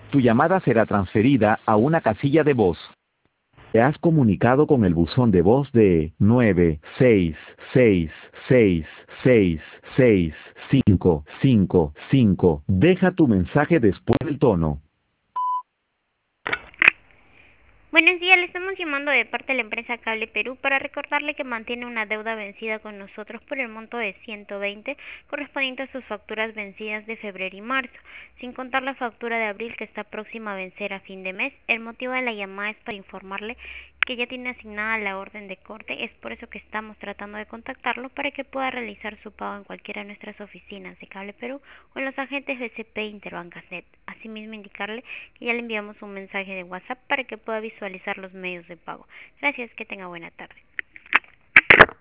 Tu llamada será transferida a una casilla de voz. Te has comunicado con el buzón de voz de 966666555. Deja tu mensaje después del tono. Buenos días, le estamos llamando de parte de la empresa Cable Perú para recordarle que mantiene una deuda vencida con nosotros por el monto de 120 correspondiente a sus facturas vencidas de febrero y marzo, sin contar la factura de abril que está próxima a vencer a fin de mes. El motivo de la llamada es para informarle que ya tiene asignada la orden de corte. Es por eso que estamos tratando de contactarlo para que pueda realizar su pago en cualquiera de nuestras oficinas de Cable Perú o en los agentes BCP Interbancasnet. Asimismo, indicarle que ya le enviamos un mensaje de WhatsApp para que pueda visualizar los medios de pago. Gracias, que tenga buena tarde.